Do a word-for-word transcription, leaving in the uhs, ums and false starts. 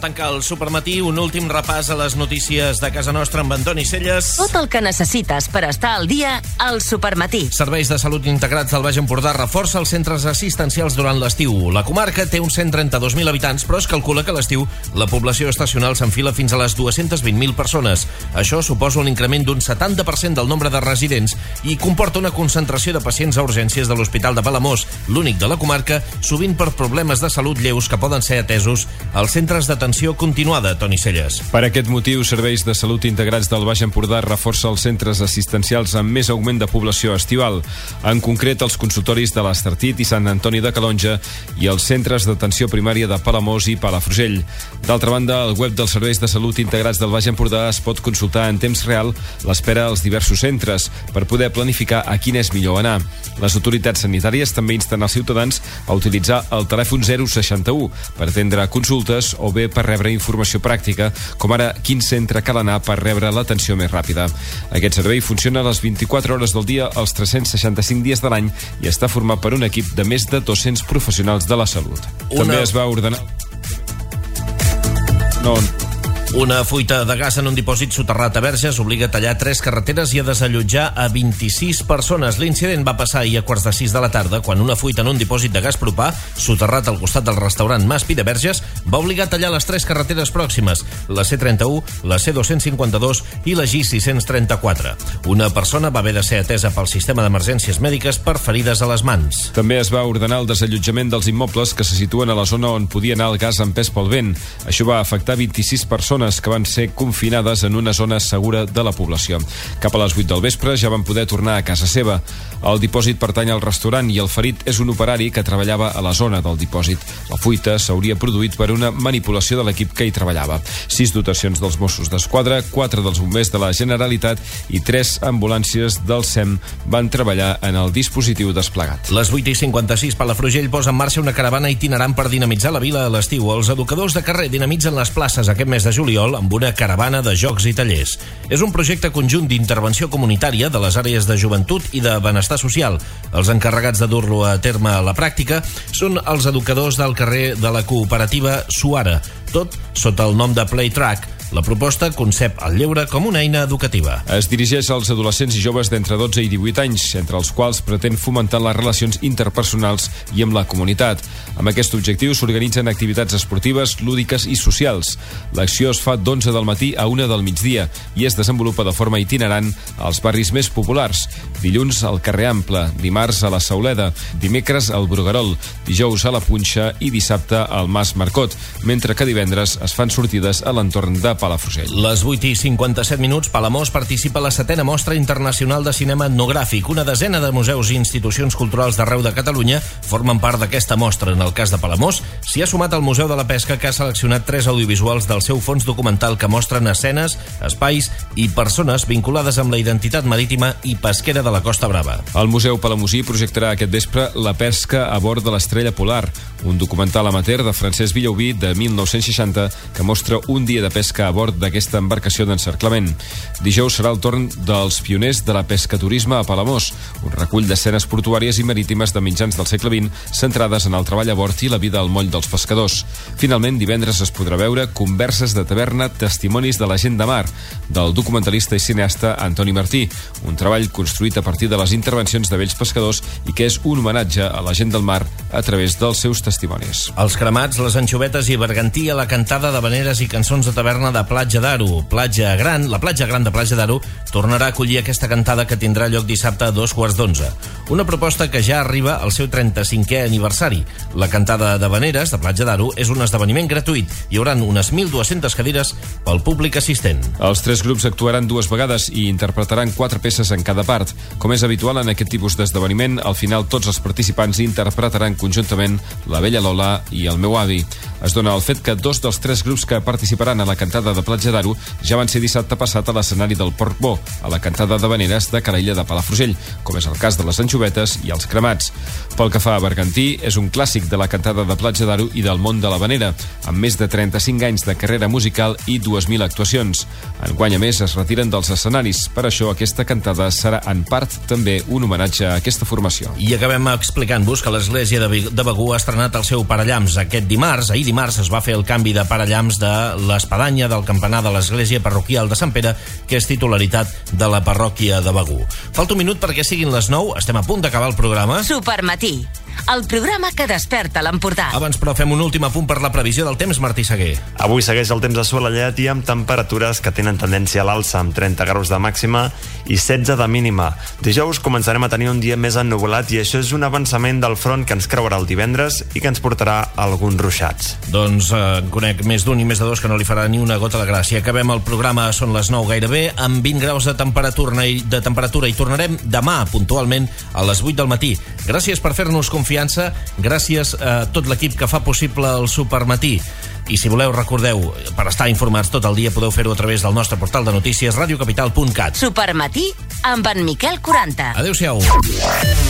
tancar el Supermatí, un últim repàs a les notícies de casa nostra amb Antoni Celles. Tot el que necessites per estar al dia al Supermatí. Serveis de salut integrats del Baix Empordà reforça els centres assistencials durant l'estiu. La comarca té uns cent trenta-dos mil habitants, però es calcula que a l'estiu la població estacional s'enfila fins a les dues-centes vint mil persones. Això suposa un increment d'un setanta per cent del nombre de residents i comporta una concentració de pacients a urgències de l'Hospital de Palamós, l'únic de la comarca, sovint per problemes de salut lleus que poden ser atesos als centres d'atenció continuada, Toni Celles. Per aquest motiu, Serveis de Salut Integrats del Baix Empordà reforça els centres assistencials amb més augment de població estival. En concret, els consultoris de l'Estartit i Sant Antoni de Calonja i els centres d'atenció primària de Palamós i Palafrugell. D'altra banda, al web dels Serveis de Salut Integrats del Baix Empordà es pot consultar en temps real l'espera als diversos centres per poder planificar a quin és millor anar. Les autoritats sanitàries també insten als ciutadans a utilitzar el telèfon zero seixanta u per atendre consultes o bé per rebre informació pràctica, com ara quin centre cal anar per rebre l'atenció més ràpida. Aquest servei funciona a les vint-i-quatre hores del dia, els tres-cents seixanta-cinc dies de l'any i està format per un equip de més de dos-cents professionals de la salut. Una... També es va ordenar... No... Una fuita de gas en un dipòsit soterrat a Verges obliga a tallar tres carreteres i a desallotjar a vint-i-sis persones. L'incident va passar ahir a quarts de sis de la tarda, quan una fuita en un dipòsit de gas propà, soterrat al costat del restaurant Maspi de Verges, va obligar a tallar les tres carreteres pròximes, la C trenta-u, la C dos-cents cinquanta-dos i la G sis-cents trenta-quatre. Una persona va haver de ser atesa pel sistema d'emergències mèdiques per ferides a les mans. També es va ordenar el desallotjament dels immobles que se situen a la zona on podia anar el gas empès pel vent. Això va afectar vint-i-sis persones que van ser confinades en una zona segura de la població. Cap a les vuit del vespre ja van poder tornar a casa seva. El dipòsit pertany al restaurant i el ferit és un operari que treballava a la zona del dipòsit. La fuita s'hauria produït per una manipulació de l'equip que hi treballava. Sis dotacions dels Mossos d'Esquadra, quatre dels bombers de la Generalitat i tres ambulàncies del S E M van treballar en el dispositiu desplegat. Les vuit i cinquanta-sis, Palafrugell posa en marxa una caravana itinerant per dinamitzar la vila a l'estiu. Els educadors de carrer dinamitzen les places aquest mes de juliol amb una caravana de jocs i tallers. És un projecte conjunt d'intervenció comunitària de les àrees de joventut i de benestar social. Els encarregats de dur-lo a terme a la pràctica són els educadors del carrer de la cooperativa Suara, tot sota el nom de Playtrack. La proposta concep el lleure com una eina educativa. Es dirigeix als adolescents i joves d'entre dotze i divuit anys, entre els quals pretén fomentar les relacions interpersonals i amb la comunitat. Amb aquest objectiu s'organitzen activitats esportives, lúdiques i socials. L'acció es fa d'onze del matí a una del migdia i es desenvolupa de forma itinerant als barris més populars. Dilluns al carrer Ample, dimarts a la Sauleda, dimecres al Bruguerol, dijous a la Punxa i dissabte al Mas Marcot, mentre que divendres es fan sortides a l'entorn de Palafrugell. Les vuit i cinquanta-set minuts, Palamós participa a la setena Mostra Internacional de Cinema Etnogràfic. Una desena de museus i institucions culturals d'arreu de Catalunya formen part d'aquesta mostra. En el cas de Palamós, s'hi ha sumat el Museu de la Pesca, que ha seleccionat tres audiovisuals del seu fons documental que mostren escenes, espais i persones vinculades amb la identitat marítima i pesquera de la Costa Brava. El Museu Palamosí projectarà aquest vespre La pesca a bord de l'Estrella Polar, un documental amateur de Francesc Villalbí de mil nou-cents seixanta que mostra un dia de pesca a bord d'aquesta embarcació d'encerclament. Dijous serà el torn dels pioners de la pescaturisme a Palamós, un recull d'escenes portuàries i marítimes de mitjans del segle vint centrades en el treball a bord i la vida al moll dels pescadors. Finalment, divendres es podrà veure Converses de taverna, testimonis de la gent de mar, del documentalista i cineasta Antoni Martí, un treball construït a partir de les intervencions de vells pescadors i que és un homenatge a la gent del mar a través dels seus testimonis. Els cremats, les anxovetes i bergantí a la cantada d'havaneres i cançons de taverna de Platja d'Aro. Platja Gran, la Platja Gran de Platja d'Aro tornarà a acollir aquesta cantada que tindrà lloc dissabte a dos quarts d'onze. Una proposta que ja arriba al seu trenta-cinquè aniversari. La cantada d'havaneres de Platja d'Aro és un esdeveniment gratuït. Hi haurà unes mil dues-centes cadires pel públic assistent. Els tres grups actuaran dues vegades i interpretaran quatre peces en cada part. Com és habitual en aquest tipus d'esdeveniment, al final tots els participants interpretaran conjuntament La Bella Lola i El meu avi. Es dona el fet que dos dels tres grups que participaran a la cantada cantada de Platja d'Aro ja van ser dissabte passat a l'escenari del Porc Bo, a la cantada d'Havaneres de Calella de Palafrugell, com és el cas de les anxovetes i els cremats. Pel que fa a Bergantí, és un clàssic de la cantada de Platja d'Aro i del món de l'Havanera, amb més de trenta-cinc anys de carrera musical i dues mil actuacions. Enguany, a més, es retiren dels escenaris. Per això, aquesta cantada serà en part també un homenatge a aquesta formació. I acabem explicant-vos que l'església de Begur ha estrenat el seu parallamps aquest dimarts. Ahir dimarts es va fer el canvi de parallamps de l'espadanya del campanar de l'església parroquial de Sant Pere, que és titularitat de la parròquia de Begur. Falta un minut perquè siguin les nou, estem a punt d'acabar el programa. Supermatí, el programa que desperta l'Empordà. Abans, però, fem un últim apunt per la previsió del temps, Martí Seguer. Avui segueix el temps assolellat i amb temperatures que tenen tendència a l'alça, amb trenta graus de màxima i setze de mínima. Dijous començarem a tenir un dia més ennuvolat i això és un avançament del front que ens creurà el divendres i que ens portarà alguns ruixats. Doncs eh, en conec més d'un i més de dos que no li farà ni una gota de gràcia. Acabem el programa, són les nou gairebé, amb vint graus de temperatura i, de temperatura i tornarem demà puntualment a les vuit del matí. Gràcies per fer-nos confiança, gràcies a tot l'equip que fa possible el Supermatí. I si voleu, recordeu, per estar informats tot el dia podeu fer-ho a través del nostre portal de notícies radiocapital punt cat. Supermatí amb en Miquel quaranta. Adéu-siau.